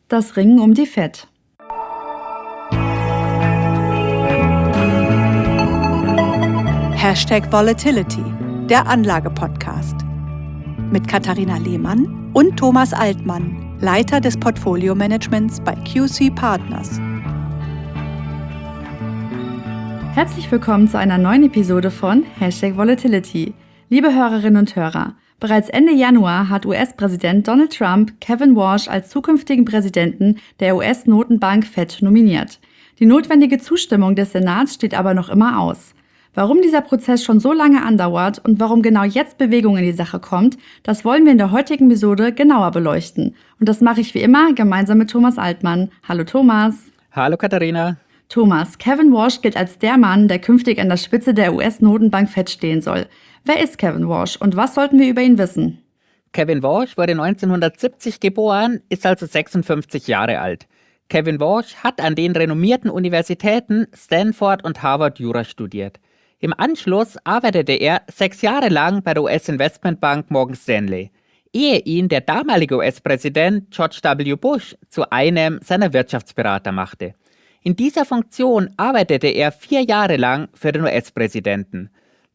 Das Ringen um die Fed. #Volatility, der Anlage-Podcast. Mit Katharina Lehmann und Thomas Altmann, Leiter des Portfolio-Managements bei QC Partners. Herzlich willkommen zu einer neuen Episode von #Volatility. Liebe Hörerinnen und Hörer, bereits Ende Januar hat US-Präsident Donald Trump Kevin Warsh als zukünftigen Präsidenten der US-Notenbank Fed nominiert. Die notwendige Zustimmung des Senats steht aber noch immer aus. Warum dieser Prozess schon so lange andauert und warum genau jetzt Bewegung in die Sache kommt, das wollen wir in der heutigen Episode genauer beleuchten. Und das mache ich wie immer gemeinsam mit Thomas Altmann. Hallo Thomas. Hallo Katharina. Thomas, Kevin Warsh gilt als der Mann, der künftig an der Spitze der US-Notenbank Fed stehen soll. Wer ist Kevin Warsh und was sollten wir über ihn wissen? Kevin Warsh wurde 1970 geboren, ist also 56 Jahre alt. Kevin Warsh hat an den renommierten Universitäten Stanford und Harvard Jura studiert. Im Anschluss arbeitete er 6 Jahre lang bei der US-Investmentbank Morgan Stanley, ehe ihn der damalige US-Präsident George W. Bush zu einem seiner Wirtschaftsberater machte. In dieser Funktion arbeitete er 4 Jahre lang für den US-Präsidenten.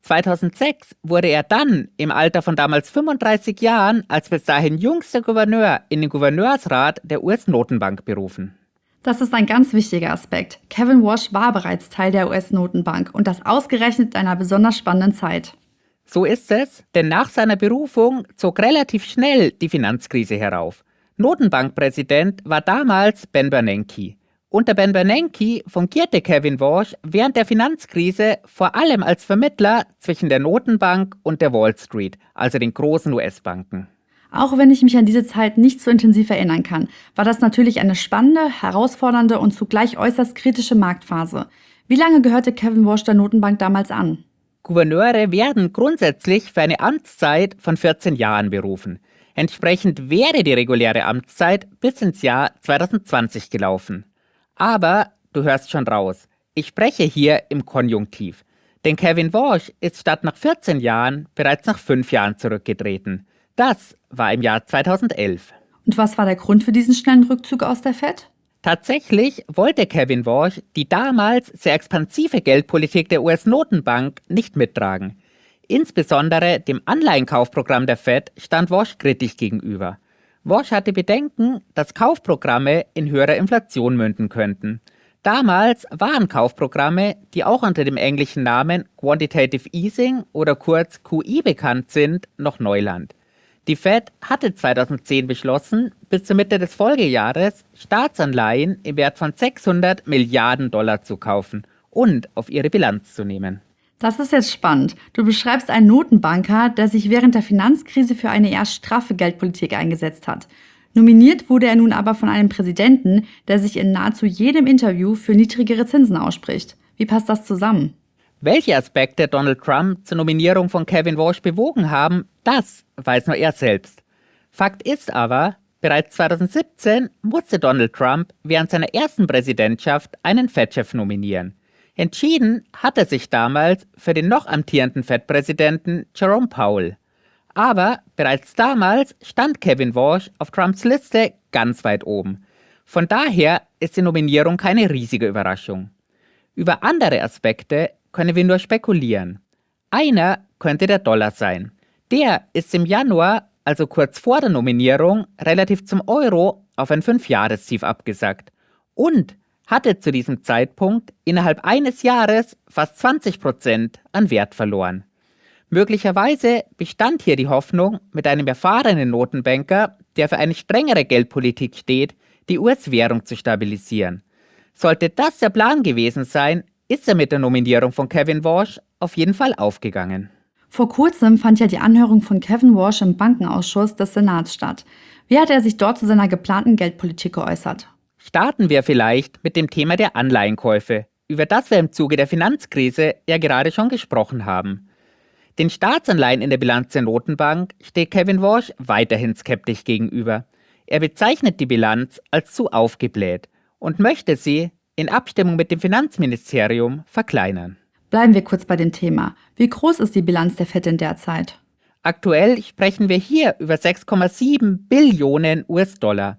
2006 wurde er dann im Alter von damals 35 Jahren als bis dahin jüngster Gouverneur in den Gouverneursrat der US-Notenbank berufen. Das ist ein ganz wichtiger Aspekt. Kevin Warsh war bereits Teil der US-Notenbank und das ausgerechnet in einer besonders spannenden Zeit. So ist es, denn nach seiner Berufung zog relativ schnell die Finanzkrise herauf. Notenbankpräsident war damals Ben Bernanke. Unter Ben Bernanke fungierte Kevin Warsh während der Finanzkrise vor allem als Vermittler zwischen der Notenbank und der Wall Street, also den großen US-Banken. Auch wenn ich mich an diese Zeit nicht so intensiv erinnern kann, war das natürlich eine spannende, herausfordernde und zugleich äußerst kritische Marktphase. Wie lange gehörte Kevin Warsh der Notenbank damals an? Gouverneure werden grundsätzlich für eine Amtszeit von 14 Jahren berufen. Entsprechend wäre die reguläre Amtszeit bis ins Jahr 2020 gelaufen. Aber du hörst schon raus, ich spreche hier im Konjunktiv. Denn Kevin Warsh ist statt nach 14 Jahren bereits nach 5 Jahren zurückgetreten. Das war im Jahr 2011. Und was war der Grund für diesen schnellen Rückzug aus der Fed? Tatsächlich wollte Kevin Warsh die damals sehr expansive Geldpolitik der US-Notenbank nicht mittragen. Insbesondere dem Anleihenkaufprogramm der Fed stand Warsh kritisch gegenüber. Warsh hatte Bedenken, dass Kaufprogramme in höherer Inflation münden könnten. Damals waren Kaufprogramme, die auch unter dem englischen Namen Quantitative Easing oder kurz QE bekannt sind, noch Neuland. Die Fed hatte 2010 beschlossen, bis zur Mitte des Folgejahres Staatsanleihen im Wert von 600 Milliarden Dollar zu kaufen und auf ihre Bilanz zu nehmen. Das ist jetzt spannend. Du beschreibst einen Notenbanker, der sich während der Finanzkrise für eine eher straffe Geldpolitik eingesetzt hat. Nominiert wurde er nun aber von einem Präsidenten, der sich in nahezu jedem Interview für niedrigere Zinsen ausspricht. Wie passt das zusammen? Welche Aspekte Donald Trump zur Nominierung von Kevin Warsh bewogen haben, das weiß nur er selbst. Fakt ist aber, bereits 2017 musste Donald Trump während seiner ersten Präsidentschaft einen Fed-Chef nominieren. Entschieden hat er sich damals für den noch amtierenden Fed-Präsidenten Jerome Powell. Aber bereits damals stand Kevin Warsh auf Trumps Liste ganz weit oben. Von daher ist die Nominierung keine riesige Überraschung. Über andere Aspekte können wir nur spekulieren. Einer könnte der Dollar sein. Der ist im Januar, also kurz vor der Nominierung, relativ zum Euro auf ein 5-Jahrestief abgesackt und hatte zu diesem Zeitpunkt innerhalb eines Jahres fast 20% an Wert verloren. Möglicherweise bestand hier die Hoffnung, mit einem erfahrenen Notenbanker, der für eine strengere Geldpolitik steht, die US-Währung zu stabilisieren. Sollte das der Plan gewesen sein, ist er mit der Nominierung von Kevin Warsh auf jeden Fall aufgegangen. Vor kurzem fand ja die Anhörung von Kevin Warsh im Bankenausschuss des Senats statt. Wie hat er sich dort zu seiner geplanten Geldpolitik geäußert? Starten wir vielleicht mit dem Thema der Anleihenkäufe, über das wir im Zuge der Finanzkrise ja gerade schon gesprochen haben. Den Staatsanleihen in der Bilanz der Notenbank steht Kevin Warsh weiterhin skeptisch gegenüber. Er bezeichnet die Bilanz als zu aufgebläht und möchte sie in Abstimmung mit dem Finanzministerium verkleinern. Bleiben wir kurz bei dem Thema. Wie groß ist die Bilanz der Fed denn derzeit? Aktuell sprechen wir hier über 6,7 Billionen US-Dollar.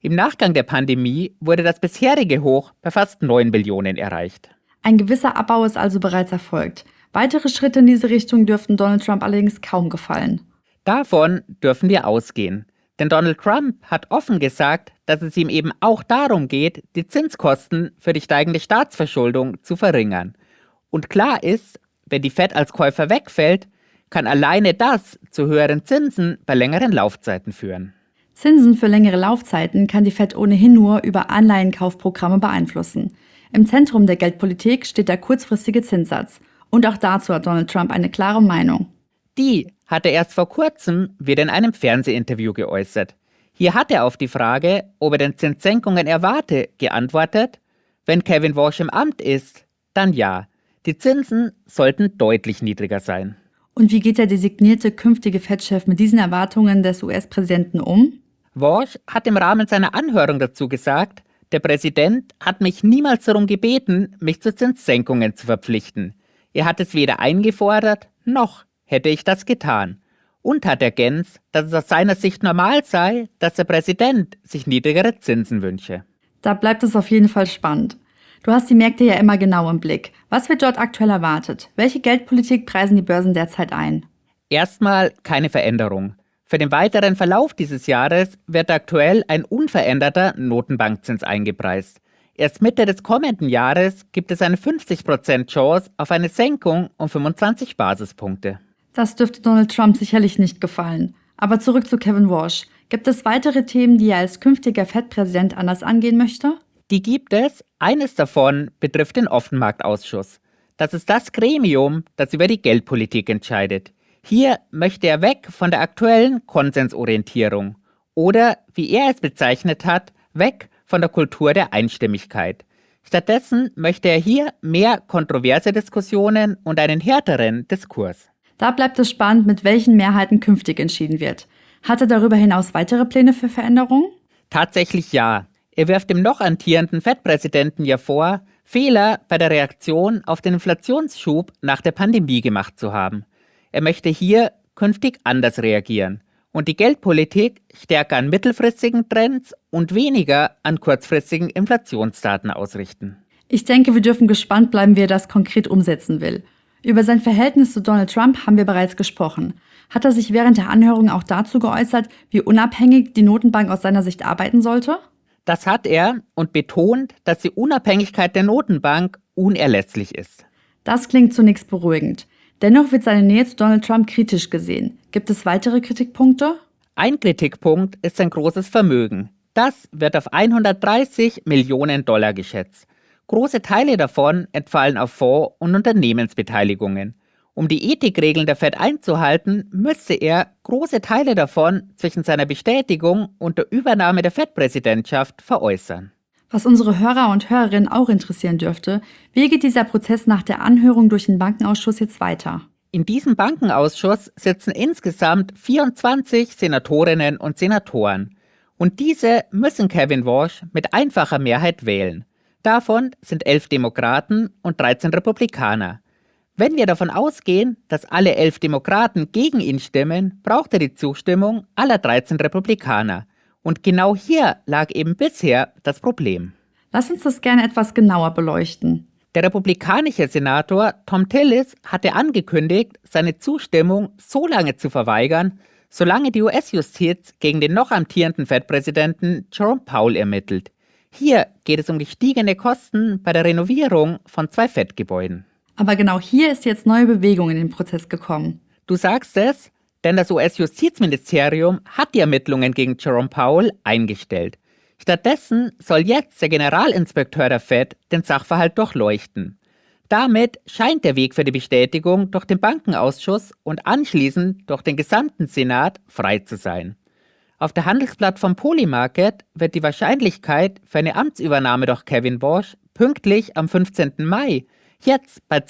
Im Nachgang der Pandemie wurde das bisherige Hoch bei fast 9 Billionen erreicht. Ein gewisser Abbau ist also bereits erfolgt. Weitere Schritte in diese Richtung dürften Donald Trump allerdings kaum gefallen. Davon dürfen wir ausgehen. Denn Donald Trump hat offen gesagt, dass es ihm eben auch darum geht, die Zinskosten für die steigende Staatsverschuldung zu verringern. Und klar ist, wenn die Fed als Käufer wegfällt, kann alleine das zu höheren Zinsen bei längeren Laufzeiten führen. Zinsen für längere Laufzeiten kann die Fed ohnehin nur über Anleihenkaufprogramme beeinflussen. Im Zentrum der Geldpolitik steht der kurzfristige Zinssatz. Und auch dazu hat Donald Trump eine klare Meinung. Die hat er erst vor kurzem wieder in einem Fernsehinterview geäußert. Hier hat er auf die Frage, ob er denn Zinssenkungen erwarte, geantwortet: Wenn Kevin Warsh im Amt ist, dann ja. Die Zinsen sollten deutlich niedriger sein. Und wie geht der designierte künftige Fed-Chef mit diesen Erwartungen des US-Präsidenten um? Warsh hat im Rahmen seiner Anhörung dazu gesagt, der Präsident hat mich niemals darum gebeten, mich zu Zinssenkungen zu verpflichten. Er hat es weder eingefordert, noch hätte ich das getan. Und hat ergänzt, dass es aus seiner Sicht normal sei, dass der Präsident sich niedrigere Zinsen wünsche. Da bleibt es auf jeden Fall spannend. Du hast die Märkte ja immer genau im Blick. Was wird dort aktuell erwartet? Welche Geldpolitik preisen die Börsen derzeit ein? Erstmal keine Veränderung. Für den weiteren Verlauf dieses Jahres wird aktuell ein unveränderter Notenbankzins eingepreist. Erst Mitte des kommenden Jahres gibt es eine 50% Chance auf eine Senkung um 25 Basispunkte. Das dürfte Donald Trump sicherlich nicht gefallen. Aber zurück zu Kevin Warsh. Gibt es weitere Themen, die er als künftiger Fed-Präsident anders angehen möchte? Die gibt es. Eines davon betrifft den Offenmarktausschuss. Das ist das Gremium, das über die Geldpolitik entscheidet. Hier möchte er weg von der aktuellen Konsensorientierung oder, wie er es bezeichnet hat, weg von der Kultur der Einstimmigkeit. Stattdessen möchte er hier mehr kontroverse Diskussionen und einen härteren Diskurs. Da bleibt es spannend, mit welchen Mehrheiten künftig entschieden wird. Hat er darüber hinaus weitere Pläne für Veränderungen? Tatsächlich ja. Er wirft dem noch amtierenden Fed-Präsidenten ja vor, Fehler bei der Reaktion auf den Inflationsschub nach der Pandemie gemacht zu haben. Er möchte hier künftig anders reagieren und die Geldpolitik stärker an mittelfristigen Trends und weniger an kurzfristigen Inflationsdaten ausrichten. Ich denke, wir dürfen gespannt bleiben, wie er das konkret umsetzen will. Über sein Verhältnis zu Donald Trump haben wir bereits gesprochen. Hat er sich während der Anhörung auch dazu geäußert, wie unabhängig die Notenbank aus seiner Sicht arbeiten sollte? Das hat er und betont, dass die Unabhängigkeit der Notenbank unerlässlich ist. Das klingt zunächst beruhigend. Dennoch wird seine Nähe zu Donald Trump kritisch gesehen. Gibt es weitere Kritikpunkte? Ein Kritikpunkt ist sein großes Vermögen. Das wird auf 130 Millionen Dollar geschätzt. Große Teile davon entfallen auf Fonds- und Unternehmensbeteiligungen. Um die Ethikregeln der Fed einzuhalten, müsste er große Teile davon zwischen seiner Bestätigung und der Übernahme der Fed-Präsidentschaft veräußern. Was unsere Hörer und Hörerinnen auch interessieren dürfte, wie geht dieser Prozess nach der Anhörung durch den Bankenausschuss jetzt weiter? In diesem Bankenausschuss sitzen insgesamt 24 Senatorinnen und Senatoren. Und diese müssen Kevin Warsh mit einfacher Mehrheit wählen. Davon sind 11 Demokraten und 13 Republikaner. Wenn wir davon ausgehen, dass alle 11 Demokraten gegen ihn stimmen, braucht er die Zustimmung aller 13 Republikaner. Und genau hier lag eben bisher das Problem. Lass uns das gerne etwas genauer beleuchten. Der republikanische Senator Thom Tillis hatte angekündigt, seine Zustimmung so lange zu verweigern, solange die US-Justiz gegen den noch amtierenden Fed-Präsidenten Jerome Powell ermittelt. Hier geht es um gestiegene Kosten bei der Renovierung von 2 Fed-Gebäuden. Aber genau hier ist jetzt neue Bewegung in den Prozess gekommen. Du sagst es, denn das US-Justizministerium hat die Ermittlungen gegen Jerome Powell eingestellt. Stattdessen soll jetzt der Generalinspekteur der Fed den Sachverhalt durchleuchten. Damit scheint der Weg für die Bestätigung durch den Bankenausschuss und anschließend durch den gesamten Senat frei zu sein. Auf der Handelsplattform Polymarket wird die Wahrscheinlichkeit für eine Amtsübernahme durch Kevin Warsh pünktlich am 15. Mai jetzt bei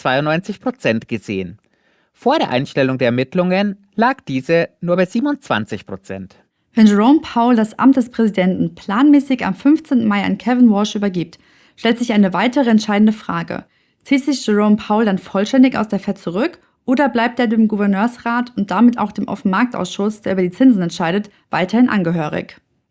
92% gesehen. Vor der Einstellung der Ermittlungen lag diese nur bei 27%. Wenn Jerome Powell das Amt des Präsidenten planmäßig am 15. Mai an Kevin Warsh übergibt, stellt sich eine weitere entscheidende Frage. Zieht sich Jerome Powell dann vollständig aus der Fed zurück oder bleibt er dem Gouverneursrat und damit auch dem Offenmarktausschuss, der über die Zinsen entscheidet, weiterhin angehörig?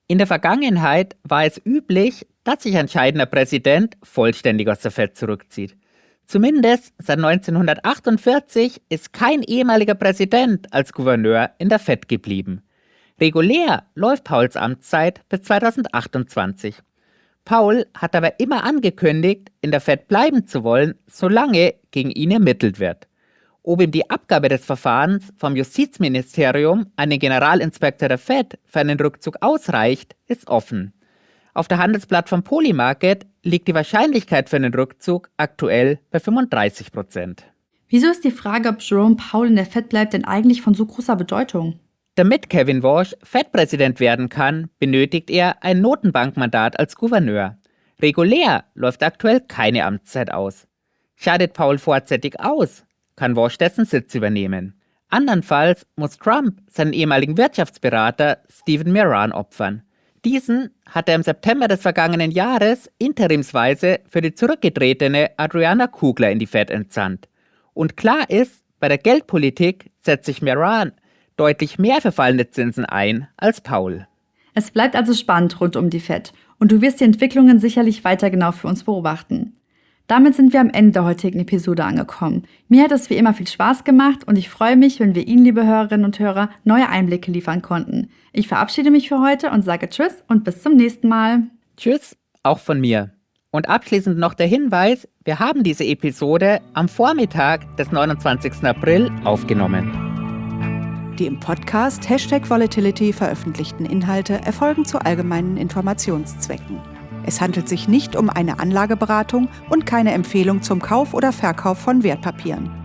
In der Vergangenheit war es üblich, dass sich ein scheidender Präsident vollständig aus der Fed zurückzieht. Zumindest seit 1948 ist kein ehemaliger Präsident als Gouverneur in der Fed geblieben. Regulär läuft Powells Amtszeit bis 2028. Powell hat aber immer angekündigt, in der Fed bleiben zu wollen, solange gegen ihn ermittelt wird. Ob ihm die Abgabe des Verfahrens vom Justizministerium an den Generalinspektor der Fed für einen Rückzug ausreicht, ist offen. Auf der Handelsplattform Polymarket liegt die Wahrscheinlichkeit für einen Rückzug aktuell bei 35%. Wieso ist die Frage, ob Jerome Powell in der Fed bleibt, denn eigentlich von so großer Bedeutung? Damit Kevin Warsh Fed-Präsident werden kann, benötigt er ein Notenbankmandat als Gouverneur. Regulär läuft aktuell keine Amtszeit aus. Scheidet Powell vorzeitig aus, kann Warsh dessen Sitz übernehmen. Andernfalls muss Trump seinen ehemaligen Wirtschaftsberater Stephen Miran opfern. Diesen hat er im September des vergangenen Jahres interimsweise für die zurückgetretene Adriana Kugler in die Fed entsandt. Und klar ist, bei der Geldpolitik setzt sich Miran deutlich mehr für fallende Zinsen ein als Powell. Es bleibt also spannend rund um die Fed und du wirst die Entwicklungen sicherlich weiter genau für uns beobachten. Damit sind wir am Ende der heutigen Episode angekommen. Mir hat es wie immer viel Spaß gemacht und ich freue mich, wenn wir Ihnen, liebe Hörerinnen und Hörer, neue Einblicke liefern konnten. Ich verabschiede mich für heute und sage Tschüss und bis zum nächsten Mal. Tschüss, auch von mir. Und abschließend noch der Hinweis, wir haben diese Episode am Vormittag des 29. April aufgenommen. Die im Podcast #Volatility veröffentlichten Inhalte erfolgen zu allgemeinen Informationszwecken. Es handelt sich nicht um eine Anlageberatung und keine Empfehlung zum Kauf oder Verkauf von Wertpapieren.